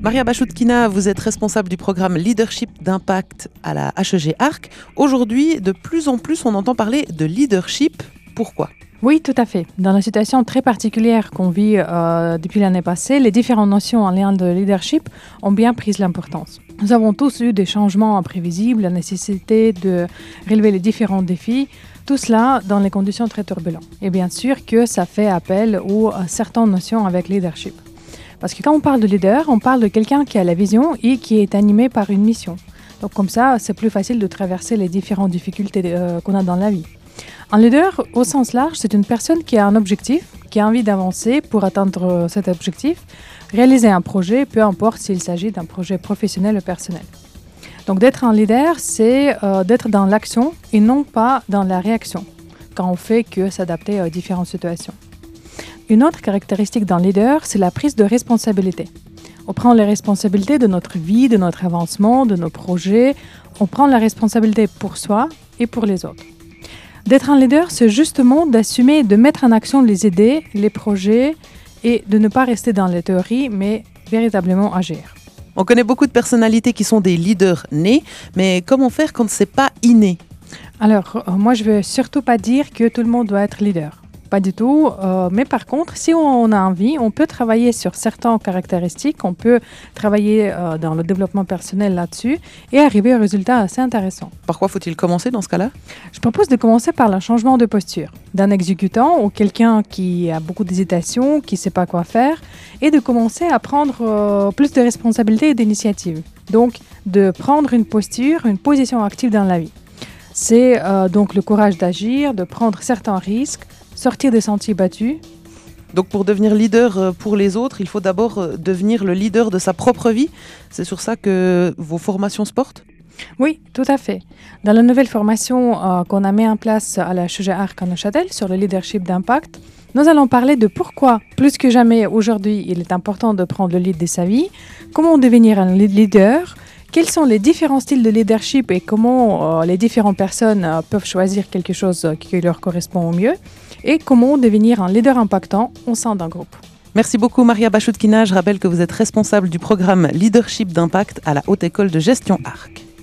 Maria Bachoutkina, vous êtes responsable du programme Leadership d'impact à la HEG Arc. Aujourd'hui, de plus en plus, on entend parler de leadership. Pourquoi ? Oui, tout à fait. Dans la situation très particulière qu'on vit depuis l'année passée, les différentes notions en lien de leadership ont bien pris l'importance. Nous avons tous eu des changements imprévisibles, la nécessité de relever les différents défis, tout cela dans les conditions très turbulentes. Et bien sûr que ça fait appel à certaines notions avec leadership. Parce que quand on parle de leader, on parle de quelqu'un qui a la vision et qui est animé par une mission. Donc comme ça, c'est plus facile de traverser les différentes difficultés qu'on a dans la vie. Un leader, au sens large, c'est une personne qui a un objectif, qui a envie d'avancer pour atteindre cet objectif, réaliser un projet, peu importe s'il s'agit d'un projet professionnel ou personnel. Donc d'être un leader, c'est d'être dans l'action et non pas dans la réaction, quand on fait que s'adapter à différentes situations. Une autre caractéristique d'un leader, c'est la prise de responsabilité. On prend les responsabilités de notre vie, de notre avancement, de nos projets. On prend la responsabilité pour soi et pour les autres. D'être un leader, c'est justement d'assumer et de mettre en action les idées, les projets et de ne pas rester dans les théories, mais véritablement agir. On connaît beaucoup de personnalités qui sont des leaders nés, mais comment faire quand c'est pas inné ? Alors, moi, je ne veux surtout pas dire que tout le monde doit être leader. Pas du tout, mais par contre, si on a envie, on peut travailler sur certaines caractéristiques, on peut travailler dans le développement personnel là-dessus et arriver à un résultat assez intéressant. Par quoi faut-il commencer dans ce cas-là ? Je propose de commencer par le changement de posture d'un exécutant ou quelqu'un qui a beaucoup d'hésitation, qui ne sait pas quoi faire, et de commencer à prendre plus de responsabilités et d'initiatives. Donc, de prendre une posture, une position active dans la vie. C'est donc le courage d'agir, de prendre certains risques, sortir des sentiers battus. Donc pour devenir leader pour les autres, il faut d'abord devenir le leader de sa propre vie. C'est sur ça que vos formations se portent ? Oui, tout à fait. Dans la nouvelle formation qu'on a mis en place à la HEG Arc à Neuchâtel sur le leadership d'impact, nous allons parler de pourquoi, plus que jamais aujourd'hui, il est important de prendre le lead de sa vie, comment devenir un leader, quels sont les différents styles de leadership et comment les différentes personnes peuvent choisir quelque chose qui leur correspond au mieux et comment devenir un leader impactant au sein d'un groupe. Merci beaucoup Maria Bachoutkina. Je rappelle que vous êtes responsable du programme Leadership d'impact à la Haute École de Gestion Arc.